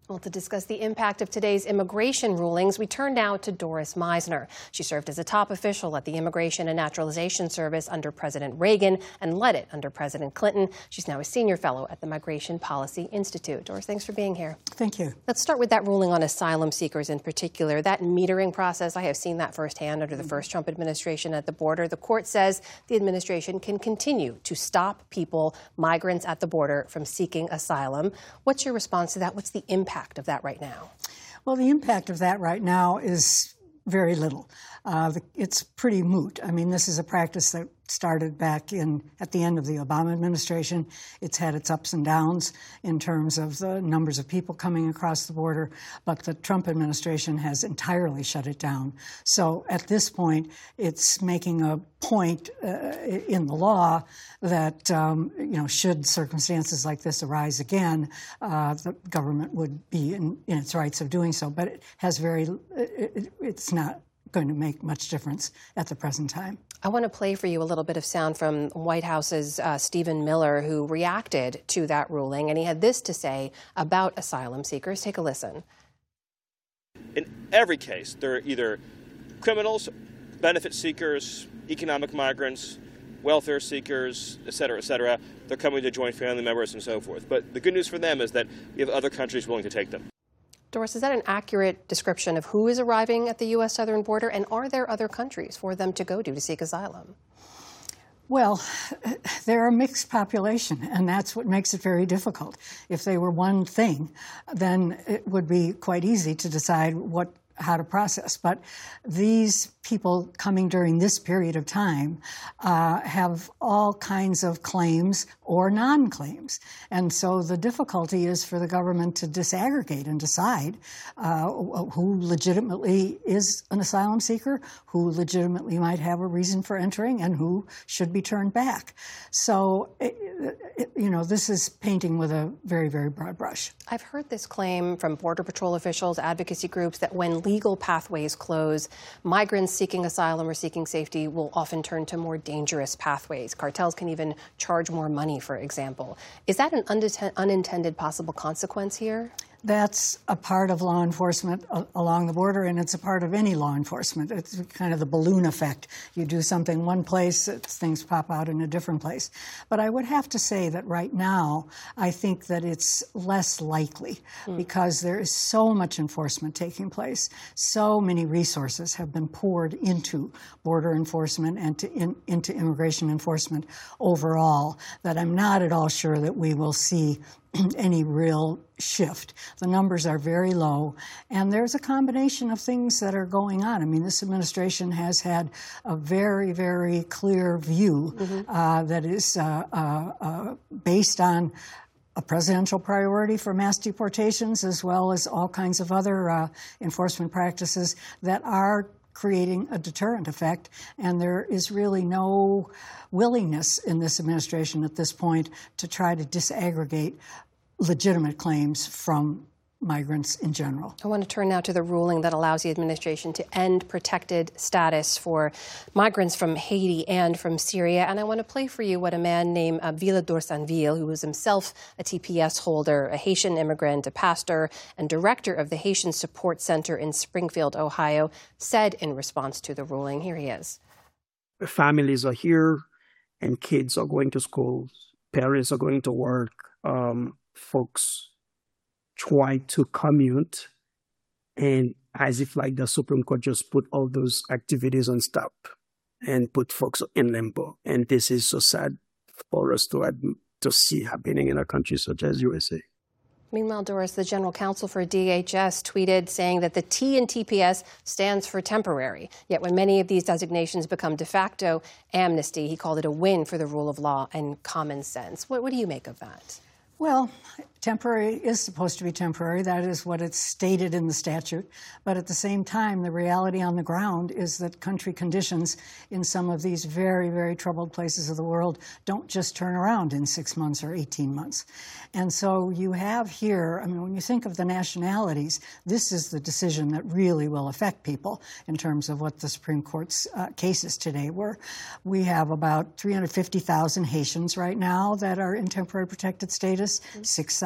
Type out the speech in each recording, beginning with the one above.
Well, to discuss the impact of today's immigration rulings, we turn now to Doris Meisner. She served as a top official at the Immigration and Naturalization Service under President Reagan and led it under President Clinton. She's now a senior fellow at the Migration Policy Institute. Doris, thanks for being here. Thank you. Let's start with that ruling on asylum seekers in particular. That metering process, I have seen that firsthand under the first Trump administration at the border. The court says the administration can continue to stop people, migrants at the border, from seeking asylum. What's your response to that? What's the impact of that right now? Well, the impact of that right now is very little. It's pretty moot. I mean, this is a practice that started back at the end of the Obama administration. It's had its ups and downs in terms of the numbers of people coming across the border, but the Trump administration has entirely shut it down. So at this point, it's making a point in the law that, should circumstances like this arise again, the government would be in its rights of doing so. But it has it's not going to make much difference at the present time. I want to play for you a little bit of sound from White House's Stephen Miller, who reacted to that ruling, and he had this to say about asylum seekers. Take a listen. In every case, they're either criminals, benefit seekers, economic migrants, welfare seekers, et cetera, et cetera. They're coming to join family members and so forth. But the good news for them is that we have other countries willing to take them. Doris, is that an accurate description of who is arriving at the U.S. southern border, and are there other countries for them to go to seek asylum? Well, they're a mixed population, and that's what makes it very difficult. If they were one thing, then it would be quite easy to decide how to process. But these people coming during this period of time have all kinds of claims or non-claims. And so the difficulty is for the government to disaggregate and decide who legitimately is an asylum seeker, who legitimately might have a reason for entering, and who should be turned back. So, this is painting with a very, very broad brush. I've heard this claim from Border Patrol officials, advocacy groups, that when legal pathways close, migrants seeking asylum or seeking safety will often turn to more dangerous pathways. Cartels can even charge more money, for example. Is that an unintended possible consequence here? That's a part of law enforcement along the border, and it's a part of any law enforcement. It's kind of the balloon effect. You do something one place, things pop out in a different place. But I would have to say that right now, I think that it's less likely because there is so much enforcement taking place. So many resources have been poured into border enforcement and into immigration enforcement overall that I'm not at all sure that we will see any real shift. The numbers are very low, and there's a combination of things that are going on. I mean, this administration has had a very, very clear view that is based on a presidential priority for mass deportations, as well as all kinds of other enforcement practices that are creating a deterrent effect, and there is really no willingness in this administration at this point to try to disaggregate legitimate claims from migrants in general. I want to turn now to the ruling that allows the administration to end protected status for migrants from Haiti and from Syria. And I want to play for you what a man named Villa Dorsanville, who was himself a TPS holder, a Haitian immigrant, a pastor, and director of the Haitian Support Center in Springfield, Ohio, said in response to the ruling. Here he is. Families are here, and kids are going to school. Parents are going to work. Folks try to commute, and as if like the Supreme Court just put all those activities on stop and put folks in limbo. And this is so sad for us to see happening in a country such as USA. Meanwhile, Doris, the general counsel for DHS tweeted saying that the T in TPS stands for temporary. Yet when many of these designations become de facto amnesty, he called it a win for the rule of law and common sense. What do you make of that? Well, temporary is supposed to be temporary. That is what it's stated in the statute. But at the same time, the reality on the ground is that country conditions in some of these very, very troubled places of the world don't just turn around in 6 months or 18 months. And so you have here, I mean, when you think of the nationalities, this is the decision that really will affect people in terms of what the Supreme Court's cases today were. We have about 350,000 Haitians right now that are in temporary protected status, 6,000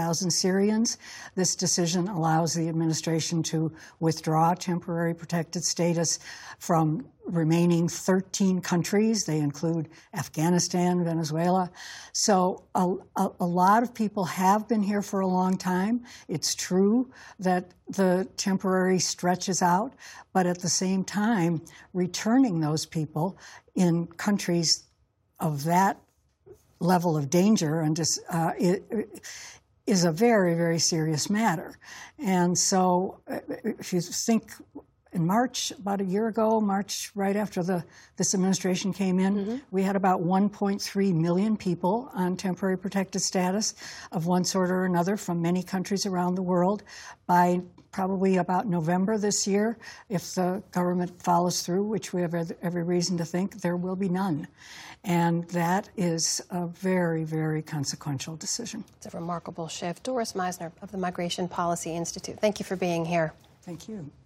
100,000 Syrians. This decision allows the administration to withdraw temporary protected status from remaining 13 countries. They include Afghanistan, Venezuela. So a lot of people have been here for a long time. It's true that the temporary stretches out, but at the same time, returning those people in countries of that level of danger and is a very, very serious matter. And so if you think in March, about a year ago, March right after this administration came in, we had about 1.3 million people on temporary protected status of one sort or another from many countries around the world. By probably about November this year, if the government follows through, which we have every reason to think, there will be none. And that is a very, very consequential decision. It's a remarkable shift. Doris Meisner of the Migration Policy Institute, thank you for being here. Thank you.